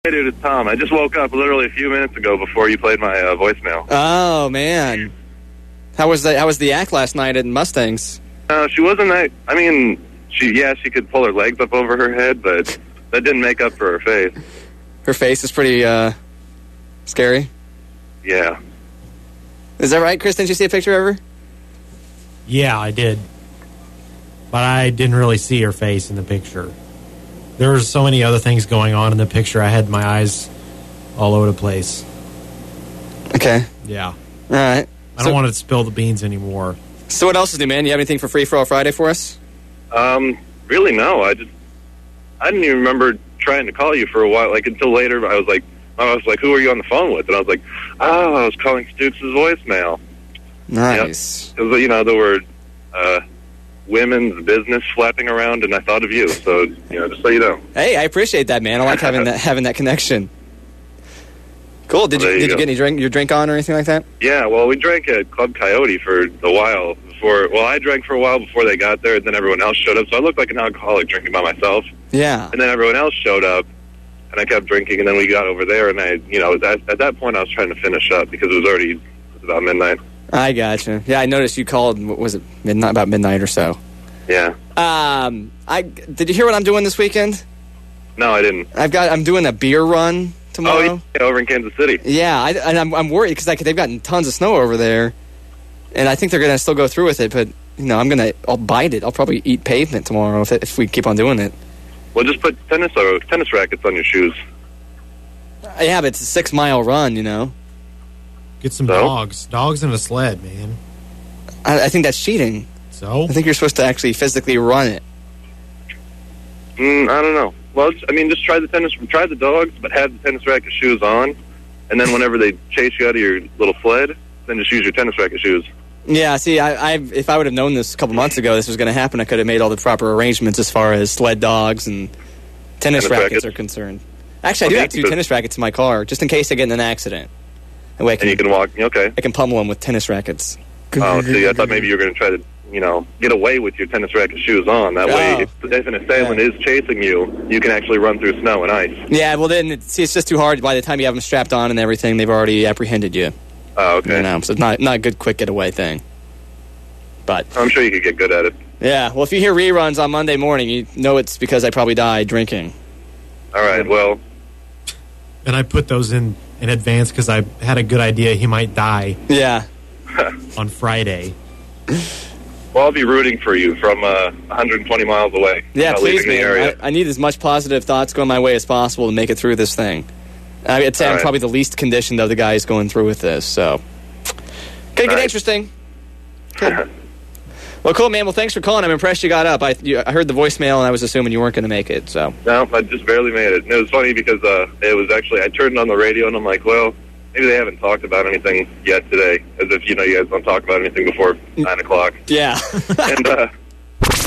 Hey, dude, it's Tom. I just woke up literally a few minutes ago before you played my voicemail. Oh, man. How was the act last night at Mustangs? She wasn't that... I mean, she could pull her legs up over her head, but that didn't make up for her face. Her face is pretty scary? Yeah. Is that right, Chris? Didn't you see a picture of her? Yeah, I did. But I didn't really see her face in the picture. There were so many other things going on in the picture. I had my eyes all over the place. Okay. Yeah. All right. I don't want to spill the beans anymore. So what else is new, man? You have anything for Free For All Friday for us? Really, no. I didn't even remember trying to call you for a while. Like, until later, I was like, who are you on the phone with? And I was like, I was calling Stooks' voicemail. Nice. Because, there were women's business flapping around, and I thought of you. So, just so you know. Hey, I appreciate that, man. I like having that connection. Cool. Did you get your drink on or anything like that? Yeah, well, we drank at Club Coyote for a while before. Well, I drank for a while before they got there, and then everyone else showed up. So I looked like an alcoholic drinking by myself. Yeah. And then everyone else showed up, and I kept drinking, and then we got over there, and at that point I was trying to finish up because it was about midnight. I gotcha. Yeah, I noticed you called. What was it? About midnight or so. Yeah. Did you hear what I'm doing this weekend? No, I didn't. I'm doing a beer run tomorrow. Oh, yeah, over in Kansas City. Yeah, I'm worried because they've gotten tons of snow over there, and I think they're going to still go through with it. But I'll bite it. I'll probably eat pavement tomorrow if we keep on doing it. Well, just put tennis rackets on your shoes. Yeah, but it's a 6 mile run. Get some dogs in a sled, man. I think that's cheating. So? I think you're supposed to actually physically run it. I don't know. Well, just try the dogs, but have the tennis racket shoes on, and then whenever they chase you out of your little sled, then just use your tennis racket shoes. Yeah, see, if I would have known this a couple months ago this was going to happen, I could have made all the proper arrangements as far as sled dogs and tennis rackets are concerned. Actually, I do have 2 tennis rackets in my car, just in case I get in an accident. And you can walk, okay. I can pummel them with tennis rackets. Oh, see, I thought maybe you were going to try to, get away with your tennis racket shoes on. That way, if an assailant is chasing you, you can actually run through snow and ice. Yeah, well then, it's just too hard. By the time you have them strapped on and everything, they've already apprehended you. Oh, okay. So it's not a good quick getaway thing. But I'm sure you could get good at it. Yeah, well, if you hear reruns on Monday morning, you know it's because I probably died drinking. All right, well. And I put those in advance because I had a good idea he might die. Yeah. On Friday. Well, I'll be rooting for you from 120 miles away. Yeah, please, man. I need as much positive thoughts going my way as possible to make it through this thing. I'd say I'm probably the least conditioned of the guys going through with this, so. Could get interesting. Good. Well, cool, man. Well, thanks for calling. I'm impressed you got up. I heard the voicemail, and I was assuming you weren't going to make it, so. No, I just barely made it. And it was funny because it was actually, I turned on the radio, and I'm like, well, maybe they haven't talked about anything yet today. As if, you guys don't talk about anything before 9 o'clock. Yeah. And